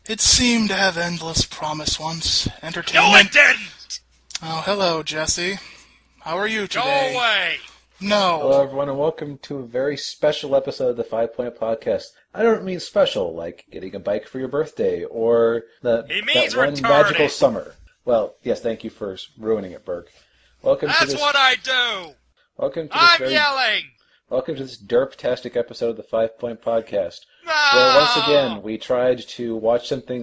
It seemed to have endless promise once. Entertainment. No, it didn't! Oh, hello, Jesse. How are you Go today? away! No. Hello, everyone, and welcome to a very special episode of the 5 Point Podcast. I don't mean special, like getting a bike for your birthday, or He means that one retarded. magical summer. Well, yes, thank you for ruining it, Burke. Welcome to That's this. what I do! Welcome to this I'm very. yelling! Welcome to this derp-tastic episode of the 5 Point Podcast, No! where once again we tried to watch something.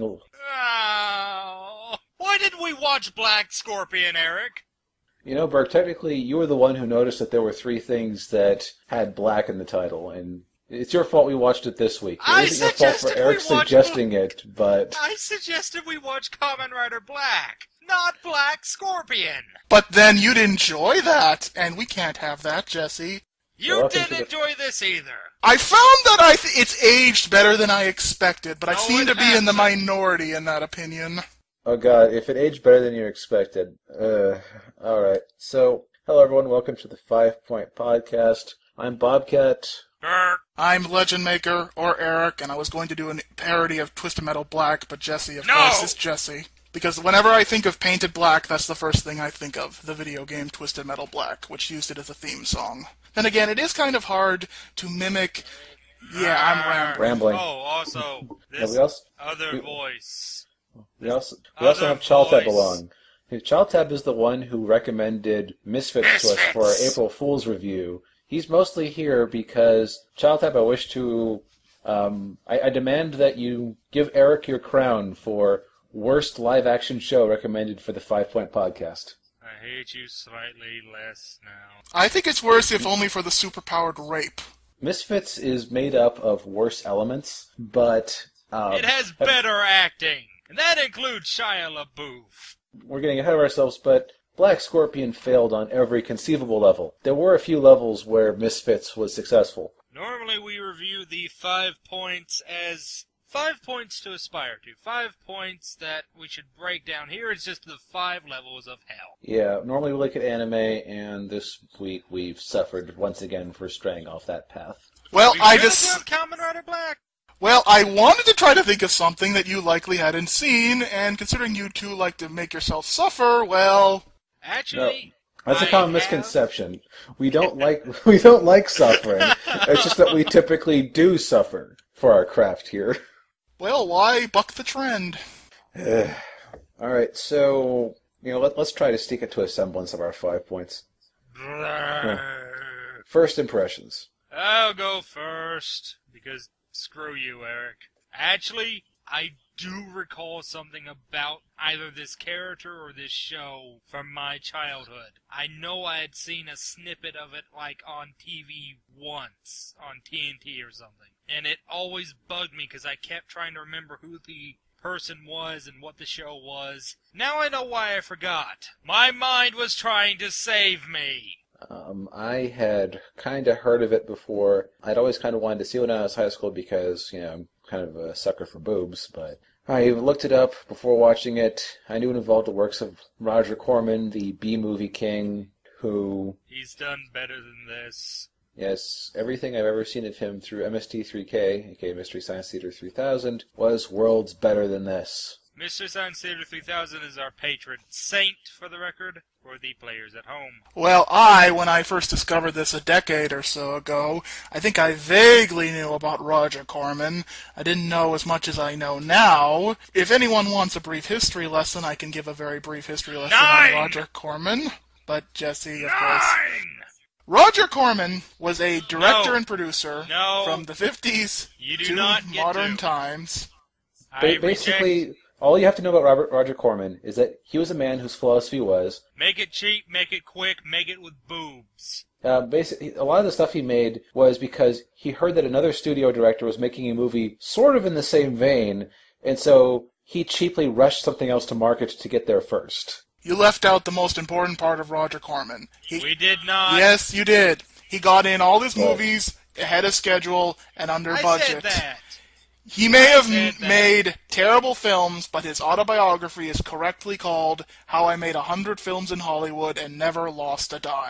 Oh. Why didn't we watch Black Scorpion, Eric? You know, Burke, technically you were the one who noticed that there were 3 things that had black in the title, and it's your fault we watched it this week. It isn't your fault for Eric suggesting it, but... I suggested we watch Kamen Rider Black, not Black Scorpion. But then you'd enjoy that, and we can't have that, Jesse. You Welcome didn't to the- enjoy this either. I found that it's aged better than I expected, but I No, seem it to be in the hasn't. minority in that opinion. Oh god, if it aged better than you expected. Alright. So, hello everyone, welcome to the 5 Point Podcast. I'm Bobcat. Brr. I'm Legend Maker, or Eric, and I was going to do a parody of Twisted Metal Black, but Jesse, of No! course, is Jesse. Because whenever I think of Painted Black, that's the first thing I think of, the video game Twisted Metal Black, which used it as a theme song. Then again, it is kind of hard to mimic... Yeah, I'm rambling. Rambling. Oh, also, Yeah, this other we- voice. We also Other have Chaltab voice. along. Chaltab is the one who recommended Misfits to us for our Misfits! April Fool's review. He's mostly here because, Chaltab, I wish to... I demand that you give Eric your crown for worst live-action show recommended for the 5 Point Podcast. I hate you slightly less now. I think it's worse if only for the superpowered rape. Misfits is made up of worse elements, but... It has better acting, and that includes Shia LaBeouf. We're getting ahead of ourselves, but Black Scorpion failed on every conceivable level. There were a few levels where Misfits was successful. Normally we review the 5 points as 5 points to aspire to. 5 points that we should break down. Here it's just the 5 levels of hell. Yeah, normally we look at anime, and this week we've suffered once again for straying off that path. Well, We I could've just... done Kamen Rider Black. Well, I wanted to try to think of something that you likely hadn't seen, and considering you two like to make yourself suffer, well... Actually, That's a I common have- misconception. We don't like suffering. It's just that we typically do suffer for our craft here. Well, why buck the trend? All right, so let's try to stick it to a semblance of our 5 points. First impressions. I'll go first, because screw you, Eric. Actually, I do recall something about either this character or this show from my childhood. I know I had seen a snippet of it, like, on TV once, on TNT or something. And it always bugged me, because I kept trying to remember who the person was and what the show was. Now I know why I forgot. My mind was trying to save me. I had kind of heard of it before. I'd always kind of wanted to see it when I was in high school because, I'm kind of a sucker for boobs, but I looked it up before watching it. I knew it involved the works of Roger Corman, the B-movie king, who, He's done better than this. yes, everything I've ever seen of him through MST3K, aka Mystery Science Theater 3000, was worlds better than this. Mr. Science Theater 3000 is our patron saint, for the record, for the players at home. Well, when I first discovered this a decade or so ago, I think I vaguely knew about Roger Corman. I didn't know as much as I know now. If anyone wants a brief history lesson, I can give a very brief history lesson 9! on Roger Corman. But Jesse, of course. 9! Roger Corman was a director No. and producer No. from the 50s You do to not get modern to. times. I Basically, reject. all you have to know about Roger Corman is that he was a man whose philosophy was, Make it cheap, make it quick, make it with boobs. basically, a lot of the stuff he made was because he heard that another studio director was making a movie sort of in the same vein, and so he cheaply rushed something else to market to get there first. You left out the most important part of Roger Corman. We did not. Yes, you did. He got in all his What? movies ahead of schedule and under I budget. said that. He may have said that. made terrible films, but his autobiography is correctly called How I Made 100 Films in Hollywood and Never Lost a Dime.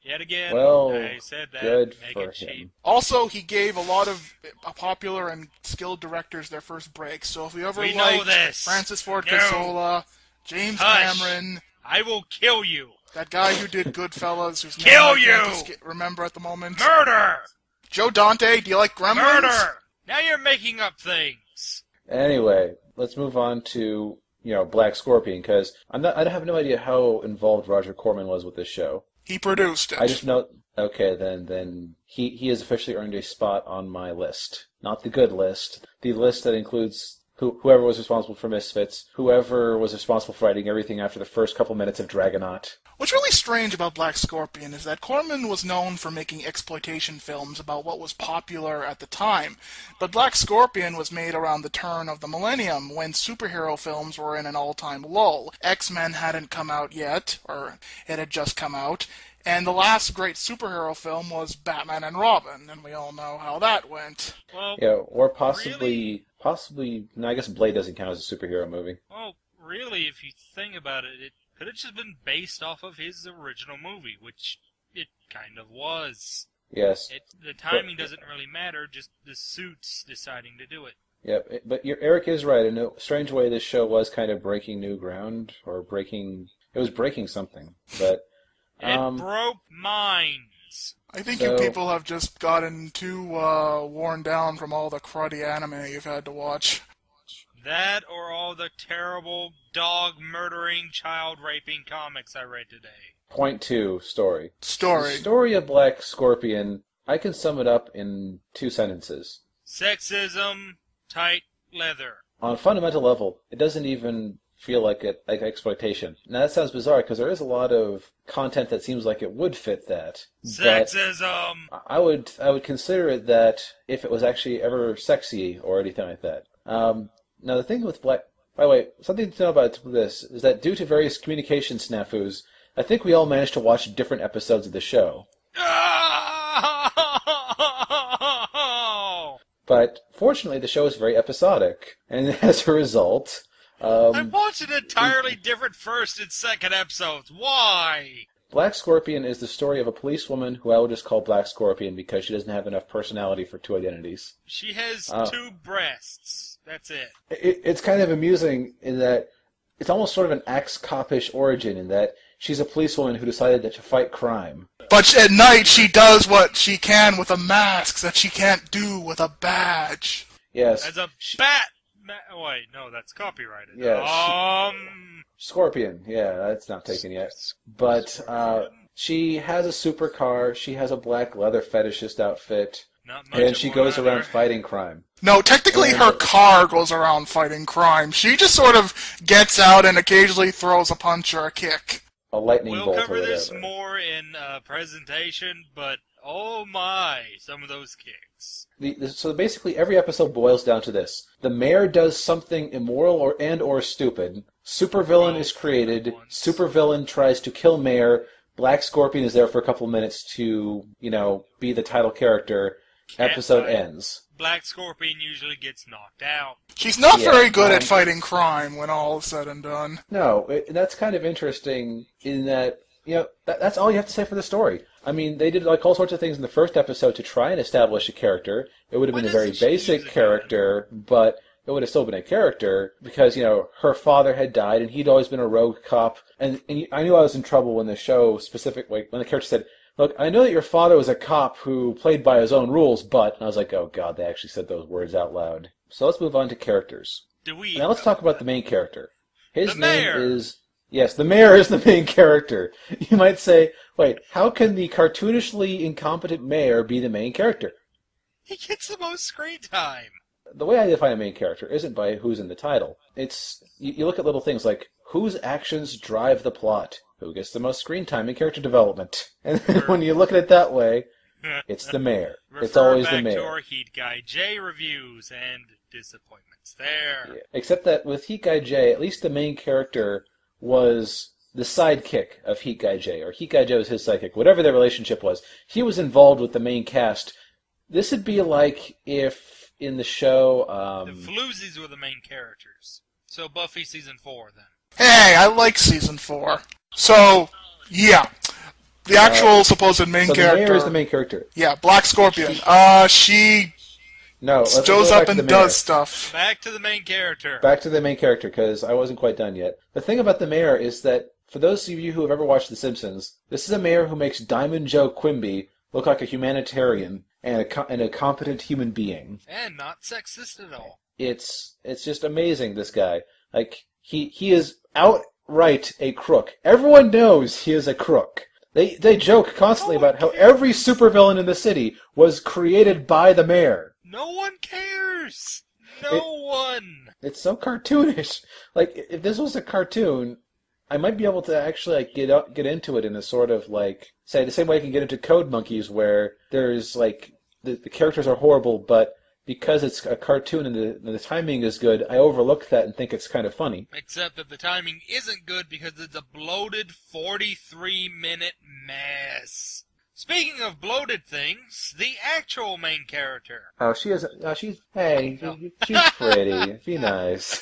Yet again, Well, I said that. good Make for it cheap. him. Also, he gave a lot of popular and skilled directors their first breaks. So if you ever We know liked this. Francis Ford No. Coppola, James Hush. Cameron, I will kill you. that guy who did Goodfellas, whose name Kill I can't you! remember at the moment. Murder! Joe Dante, do you like Gremlins? Murder! Now you're making up things. Anyway, let's move on to, Black Scorpion, because I have no idea how involved Roger Corman was with this show. He produced it. I just know, okay, then he has officially earned a spot on my list. Not the good list, the list that includes whoever was responsible for Misfits, whoever was responsible for writing everything after the first couple minutes of Dragonaut. What's really strange about Black Scorpion is that Corman was known for making exploitation films about what was popular at the time, but Black Scorpion was made around the turn of the millennium when superhero films were in an all-time lull. X-Men hadn't come out yet, or it had just come out, and the last great superhero film was Batman and Robin, and we all know how that went. Well, Yeah, or possibly, really? no, I guess Blade doesn't count as a superhero movie. Well, really, if you think about it, it could have just been based off of his original movie, which it kind of was. Yes. The timing doesn't really matter, just the suits deciding to do it. Yeah, but Eric is right. In a strange way, this show was kind of breaking new ground, or it was breaking something. But It broke minds. I think So- you people have just gotten too worn down from all the cruddy anime you've had to watch. That or all the terrible dog-murdering, child-raping comics I read today. Point 2, story. Story. The story of Black Scorpion, I can sum it up in 2 sentences. Sexism, tight leather. On a fundamental level, it doesn't even feel like exploitation. Now that sounds bizarre because there is a lot of content that seems like it would fit that. But Sexism! I would consider it that if it was actually ever sexy or anything like that. Now the thing with Black, by the way, something to know about this is that due to various communication snafus, I think we all managed to watch different episodes of the show. But fortunately, the show is very episodic, and as a result, I watched an entirely different first and second episodes. Why? Black Scorpion is the story of a policewoman who I will just call Black Scorpion because she doesn't have enough personality for 2 identities. She has 2 breasts. That's it. It's kind of amusing in that it's almost sort of an axe-copish origin in that she's a policewoman who decided to fight crime. But at night she does what she can with a mask that she can't do with a badge. Yes. As a bat. Wait, no, that's copyrighted. Yeah, Scorpion. Yeah, that's not taken yet. But she has a supercar. She has a black leather fetishist outfit. Not much And of she one goes either. around fighting crime. No, technically her car goes around fighting crime. She just sort of gets out and occasionally throws a punch or a kick. A lightning We'll bolt or cover whatever. this more in presentation, but oh my, some of those kicks. So basically every episode boils down to this. The mayor does something immoral or stupid. Supervillain is created. Supervillain tries to kill mayor. Black Scorpion is there for a couple minutes to, be the title character. Episode fight. ends. Black Scorpion usually gets knocked out. She's not Yeah, very good at fighting crime when all is said and done. No, that's kind of interesting in that, that's all you have to say for the story. I mean, they did all sorts of things in the first episode to try and establish a character. It would have Why been a very doesn't she basic use a gun? character, but it would have still been a character because, her father had died and he'd always been a rogue cop. And I knew I was in trouble when the show when the character said, "Look, I know that your father was a cop who played by his own rules, but..." And I was like, oh god, they actually said those words out loud. So let's move on to characters. Now let's talk about the main character. His The name mayor. is... Yes, the mayor is the main character. You might say, wait, how can the cartoonishly incompetent mayor be the main character? He gets the most screen time. The way I define a main character isn't by who's in the title. It's you look at little things like whose actions drive the plot, who gets the most screen time in character development. And then when you look at it that way, it's the mayor. It's Refer always back the mayor. to our Heat Guy J reviews and disappointments there. Yeah. Except that with Heat Guy J, at least the main character was the sidekick of Heat Guy J, or Heat Guy J was his sidekick, whatever their relationship was. He was involved with the main cast. This would be like if in the show... The Floozies were the main characters. So Buffy season 4 then. Hey, I like season 4. So, yeah. The actual supposed main So the character. mayor is the main character. Yeah, Black Scorpion. She No, let's shows go back up to the and mayor. does stuff. Back to the main character. Back to the main character, because I wasn't quite done yet. The thing about the mayor is that, for those of you who have ever watched The Simpsons, this is a mayor who makes Diamond Joe Quimby look like a humanitarian and a competent human being. And not sexist at all. It's just amazing, this guy. Like, he is outright a crook. Everyone knows he is a crook. They joke constantly about how every supervillain in the city was created by the mayor. No one cares. No one. It's so cartoonish. Like, if this was a cartoon, I might be able to actually like get into it in a sort of like, say, the same way I can get into Code Monkeys, where there's like the characters are horrible, but because it's a cartoon and the timing is good, I overlook that and think it's kind of funny. Except that the timing isn't good because it's a bloated 43-minute mess. Speaking of bloated things, the actual main character. Oh, she's pretty. Be nice.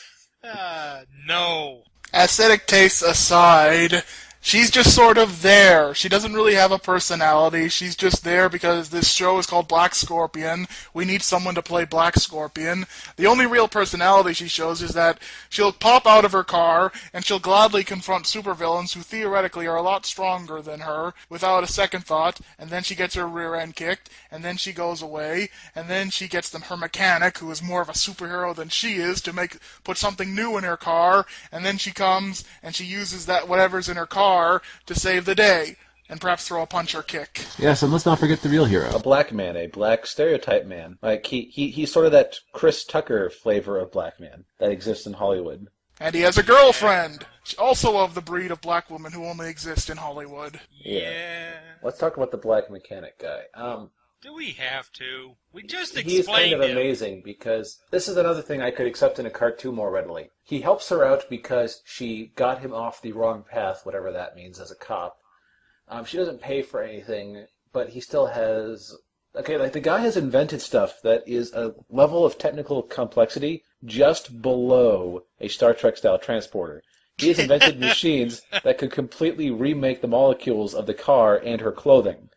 No. Aesthetic tastes aside, she's just sort of there. She doesn't really have a personality. She's just there because this show is called Black Scorpion. We need someone to play Black Scorpion. The only real personality she shows is that she'll pop out of her car and she'll gladly confront supervillains who theoretically are a lot stronger than her without a second thought, and then she gets her rear end kicked, and then she goes away, and then she gets her mechanic, who is more of a superhero than she is, to put something new in her car, and then she comes and she uses that whatever's in her car to save the day, and perhaps throw a punch or kick. Yes, and let's not forget the real hero. A black man, a black stereotype man. Like he's sort of that Chris Tucker flavor of black man that exists in Hollywood. And he has a girlfriend, also of the breed of black women who only exist in Hollywood. Yeah. Let's talk about the black mechanic guy. Do we have to? We just He's explained kind of him. amazing because this is another thing I could accept in a cartoon more readily. He helps her out because she got him off the wrong path, whatever that means as a cop. She doesn't pay for anything, but he still has... Okay, like the guy has invented stuff that is a level of technical complexity just below a Star Trek-style transporter. He has invented machines that could completely remake the molecules of the car and her clothing.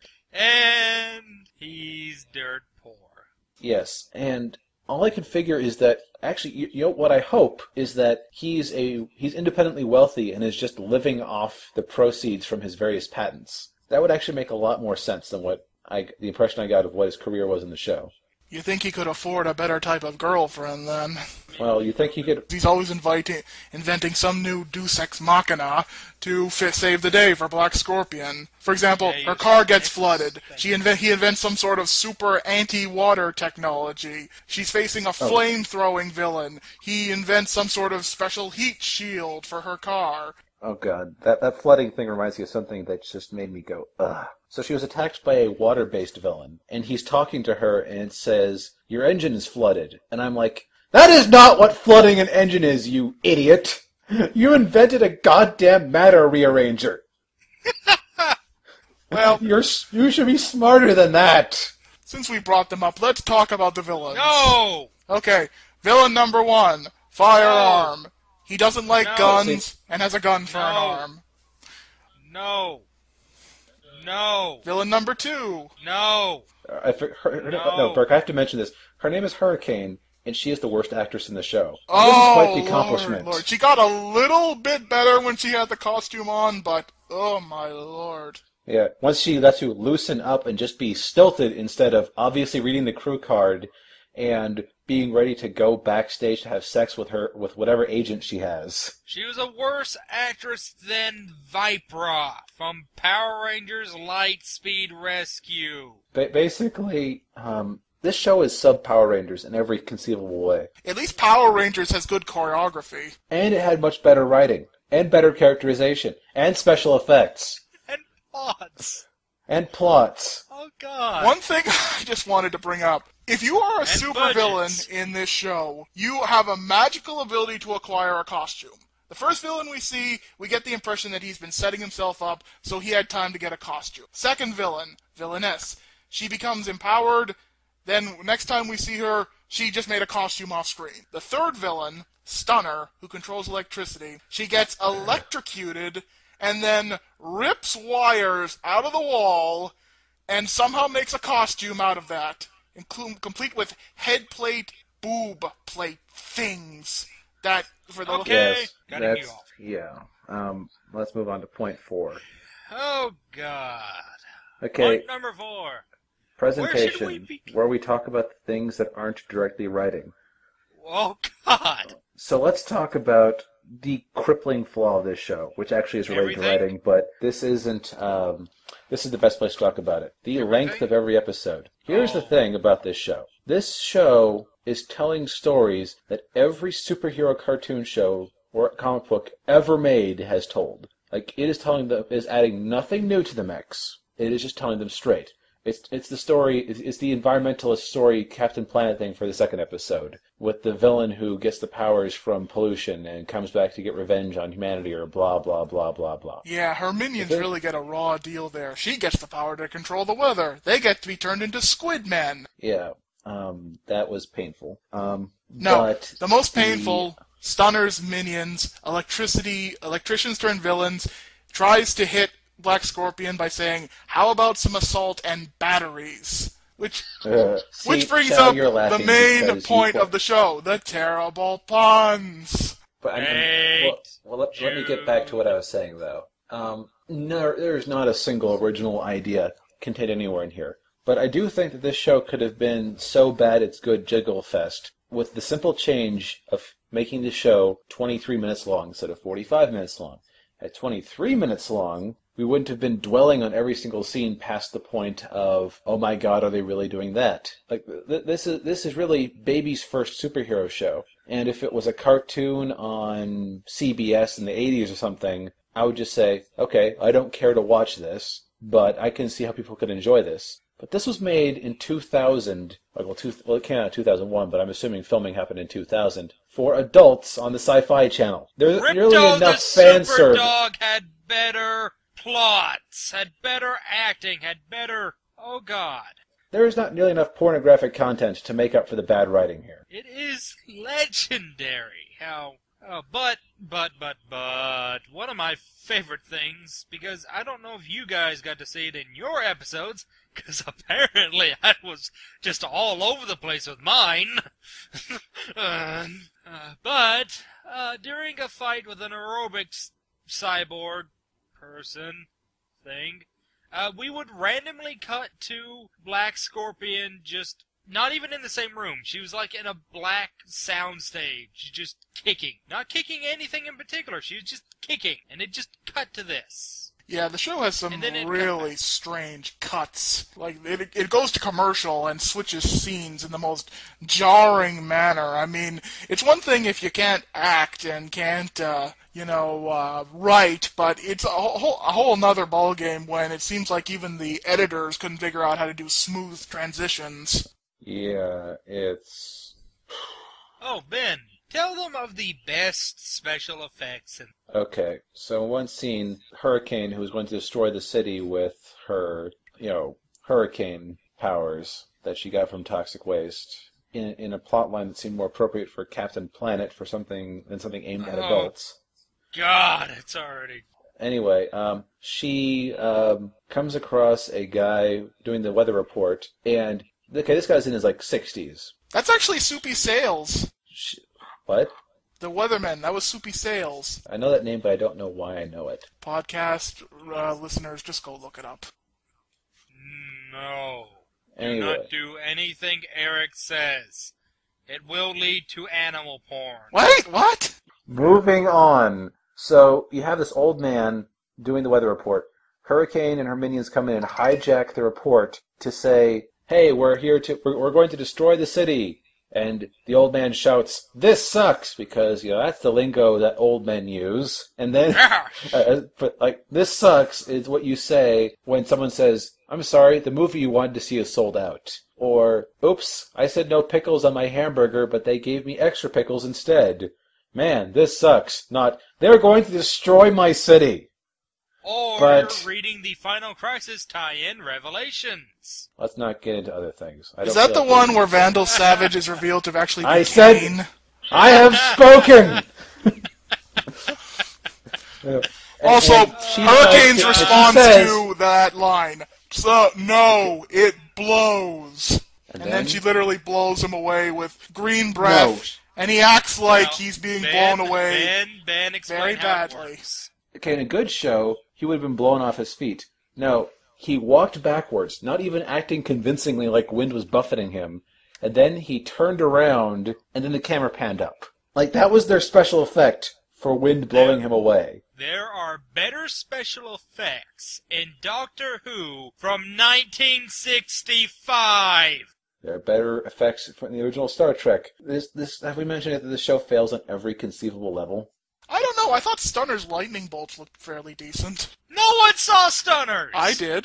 And he's dirt poor. Yes, and all I can figure is that, actually, you know, what I hope is that he's independently wealthy and is just living off the proceeds from his various patents. That would actually make a lot more sense than the impression I got of what his career was in the show. You think he could afford a better type of girlfriend, then? Well, you think he could... He's always inventing some new deus ex machina to save the day for Black Scorpion. For example, her car gets flooded. He invents some sort of super anti-water technology. She's facing a flame-throwing villain. He invents some sort of special heat shield for her car. Oh god, that flooding thing reminds me of something that just made me go, ugh. So she was attacked by a water-based villain, and he's talking to her, and it says, "Your engine is flooded." And I'm like, that is not what flooding an engine is, you idiot! You invented a goddamn matter rearranger! Well, you should be smarter than that! since we brought them up, let's talk about the villains. No! Okay, villain number 1, Firearm. He doesn't like No. guns and has a gun for an No. arm. No. No. Villain number 2. No. No, Burke, I have to mention this. Her name is Hurricane, and she is the worst actress in the show. This Oh, is quite the accomplishment. Lord. She got a little bit better when she had the costume on, but oh my lord. Yeah, once she lets you loosen up and just be stilted instead of obviously reading the crew card and being ready to go backstage to have sex with whatever agent she has. She was a worse actress than Vipra from Power Rangers Lightspeed Rescue. Basically, this show is sub-Power Rangers in every conceivable way. At least Power Rangers has good choreography. And it had much better writing, and better characterization, and special effects, And plots. and plots. Oh, God. One thing I just wanted to bring up. If you are a And supervillain budgets. in this show, you have a magical ability to acquire a costume. The first villain we see, we get the impression that he's been setting himself up, so he had time to get a costume. Second villain, Villainess. She becomes empowered, then next time we see her, she just made a costume off screen. The third villain, Stunner, who controls electricity, she gets electrocuted, and then rips wires out of the wall and somehow makes a costume out of that, complete with head plate, boob plate things. That for the Okay. Yes, Cutting you that's off. yeah. Let's move on to point 4. Oh, God. Okay, Point number 4. presentation, be- where we talk about the things that aren't directly writing. Oh, God. So let's talk about the crippling flaw of this show, which actually is related to Everything? writing, but this isn't. This is the best place to talk about it. The length of every episode. Here's the Oh. thing about this show. This show is telling stories that every superhero cartoon show or comic book ever made has told. Like, it is telling them, is adding nothing new to the mix. It is just telling them straight. It's the story, it's the environmentalist story, Captain Planet thing for the second episode, with the villain who gets the powers from pollution and comes back to get revenge on humanity or blah, blah, blah, blah, blah. Yeah, her minions Is it- really get a raw deal there. She gets the power to control the weather. They get to be turned into squid men. Yeah, that was painful. No, But the most painful, Stunner's minions, electricians turn villains, tries to hit Black Scorpion by saying, how about some assault and batteries? Which see, brings Chow, up you're the laughing main because point you- of the show, the terrible puns. But Hey, let me get back to what I was saying, though. No, there's not a single original idea contained anywhere in here. But I do think that this show could have been so bad it's good jiggle fest, with the simple change of making the show 23 minutes long instead of 45 minutes long. At 23 minutes long, we wouldn't have been dwelling on every single scene past the point of, oh my god, are they really doing that? Like, this is really baby's first superhero show. And if it was a cartoon on CBS in the 80s or something, I would just say, okay, I don't care to watch this, but I can see how people could enjoy this. But this was made in 2000, it came out in 2001, but I'm assuming filming happened in 2000, for adults on the Sci-Fi Channel. There's nearly Ripto enough the fan Super service. Dog had better plots, had better acting, had better... Oh, God. There is not nearly enough pornographic content to make up for the bad writing here. It is legendary how... Oh, but, one of my favorite things, because I don't know if you guys got to see it in your episodes, because apparently I was just all over the place with mine. But during a fight with an aerobics cyborg person thing, we would randomly cut to Black Scorpion just not even in the same room. She was like in a black soundstage, just kicking. Not kicking anything in particular. She was just kicking. And it just cut to this. Yeah, the show has some And then it really strange cuts. Like, it goes to commercial and switches scenes in the most jarring manner. I mean, it's one thing if you can't act and can't, write, but it's a whole nother ballgame when it seems like even the editors couldn't figure out how to do smooth transitions. Yeah, it's... Oh, Ben, tell them of the best special effects. Okay, so in one scene, Hurricane, who was going to destroy the city with her, hurricane powers that she got from toxic waste, in a plot line that seemed more appropriate for Captain Planet for something aimed at adults. God, it's already... Anyway, she comes across a guy doing the weather report, and okay, this guy's in his 60s. That's actually Soupy Sales. What? The Weatherman, that was Soupy Sales. I know that name, but I don't know why I know it. Podcast listeners, just go look it up. No. Anyway. Do not do anything Eric says. It will lead to animal porn. Wait, what? Moving on. So you have this old man doing the weather report. Hurricane and her minions come in and hijack the report to say, "Hey, we're going to destroy the city." And the old man shouts, "This sucks," because that's the lingo that old men use. And then, this sucks is what you say when someone says, "I'm sorry, the movie you wanted to see is sold out." Or, "Oops, I said no pickles on my hamburger, but they gave me extra pickles instead. Man, this sucks." Not, "They're going to destroy my city." Or reading the Final Crisis tie-in Revelations. Let's not get into other things. Is that the one where Vandal Savage is revealed to have actually been I said- Kane? I have spoken! Also, she Hurricane's says- response she says- to that line, so, no, it blows. And then she literally blows him away with green breath, No. and he acts like Well, he's being Ben, blown away. Ben, explain very how badly. it works. Okay, in a good show, he would have been blown off his feet. No, he walked backwards, not even acting convincingly like wind was buffeting him, and then he turned around, and then the camera panned up. Like, that was their special effect for wind blowing him away. There are better special effects in Doctor Who from 1965. There are better effects from the original Star Trek. Have we mentioned it that this show fails on every conceivable level? I don't know, I thought Stunner's lightning bolts looked fairly decent. No one saw Stunners! I did.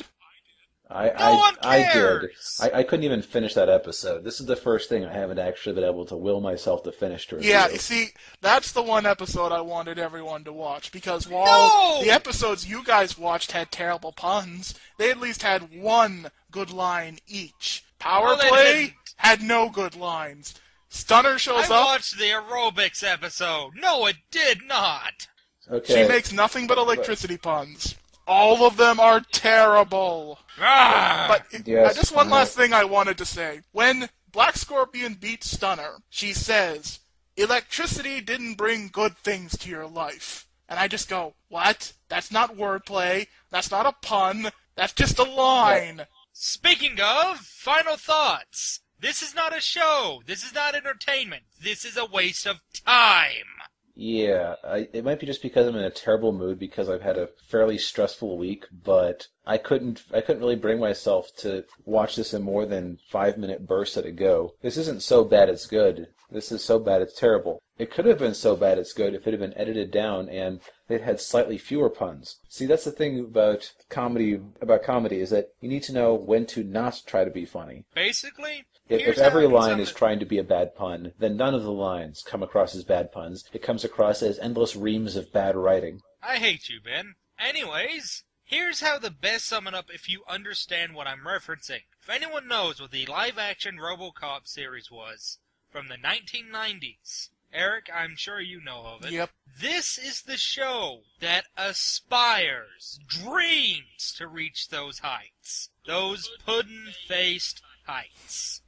No one I did. cares! I couldn't even finish that episode. This is the first thing I haven't actually been able to will myself to finish to review. Yeah, you see, that's the one episode I wanted everyone to watch, because while No! the episodes you guys watched had terrible puns, they at least had one good line each. Power No, they Play didn't. had no good lines. Stunner shows I up, watched the aerobics episode. No, it did not. Okay. she makes nothing but electricity puns. All of them are terrible. Ah! But Yes, just one I know. last thing I wanted to say. When Black Scorpion beats Stunner, she says, "Electricity didn't bring good things to your life." And I just go, what? That's not wordplay. That's not a pun. That's just a line. Speaking of, final thoughts. This is not a show. This is not entertainment. This is a waste of time. Yeah, it might be just because I'm in a terrible mood because I've had a fairly stressful week, but I couldn't really bring myself to watch this in more than 5-minute bursts at a go. This isn't so bad it's good. This is so bad it's terrible. It could have been so bad it's good if it had been edited down and it had slightly fewer puns. See, that's the thing about comedy is that you need to know when to not try to be funny. Basically, If here's every how I can line sum is it. trying to be a bad pun, then none of the lines come across as bad puns. It comes across as endless reams of bad writing. I hate you, Ben. Anyways, here's how to best sum it up if you understand what I'm referencing. If anyone knows what the live-action RoboCop series was from the 1990s, Eric, I'm sure you know of it. Yep. This is the show that aspires, dreams to reach those heights. Those puddin'-faced heights.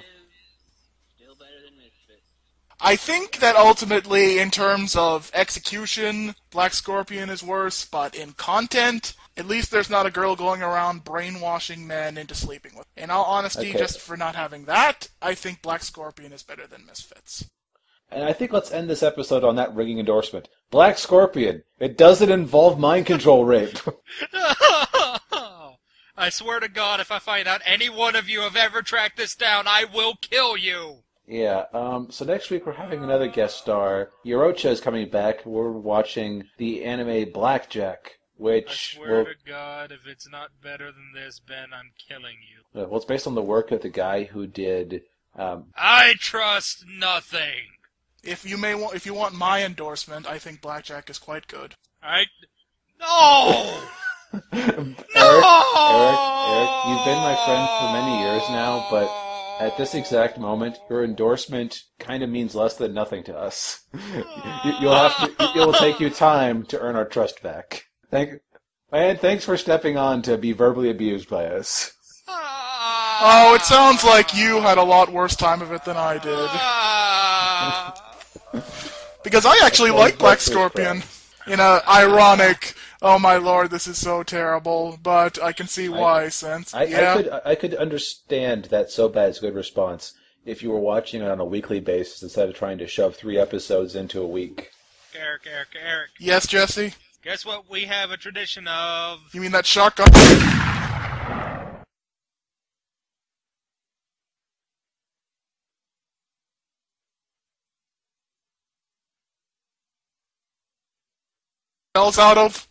Still better than Misfits. I think that ultimately, in terms of execution, Black Scorpion is worse, but in content, at least there's not a girl going around brainwashing men into sleeping with. In all honesty, Okay. just for not having that, I think Black Scorpion is better than Misfits. And I think let's end this episode on that ringing endorsement. Black Scorpion. It doesn't involve mind control rape. I swear to God, if I find out any one of you have ever tracked this down, I will kill you. Yeah, so next week we're having another guest star. Yorocha is coming back. We're watching the anime Blackjack, I which swear to God, if it's not better than this, Ben, I'm killing you. well, it's based on the work of the guy who did I trust nothing. If you want my endorsement, I think Blackjack is quite good. No! Eric, you've been my friend for many years now, but at this exact moment, your endorsement kind of means less than nothing to us. It will take you time to earn our trust back. Thanks for stepping on to be verbally abused by us. Oh, it sounds like you had a lot worse time of it than I did. Because I actually like Black Scorpion. In a ironic, oh my lord, this is so terrible, but I can see why, since, I could understand that so bad is good response if you were watching it on a weekly basis instead of trying to shove 3 episodes into a week. Eric. Yes, Jesse? Guess what we have a tradition of? You mean that shotgun? Out of?